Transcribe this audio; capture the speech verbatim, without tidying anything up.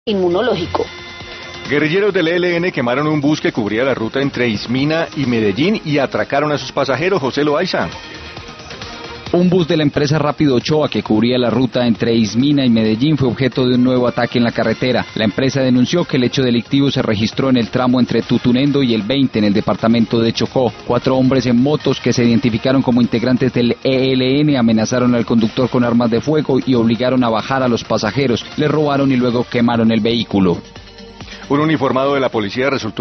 inmunológico. Guerrilleros del E L N quemaron un bus que cubría la ruta entre Ismina y Medellín y atracaron a sus pasajeros. José Loaiza. Un bus de la empresa Rápido Ochoa que cubría la ruta entre Ismina y Medellín fue objeto de un nuevo ataque en la carretera. La empresa denunció que el hecho delictivo se registró en el tramo entre Tutunendo y el veinte en el departamento de Chocó. Cuatro hombres en motos que se identificaron como integrantes del E L N amenazaron al conductor con armas de fuego y obligaron a bajar a los pasajeros. Les robaron y luego quemaron el vehículo. Un uniformado de la policía resultó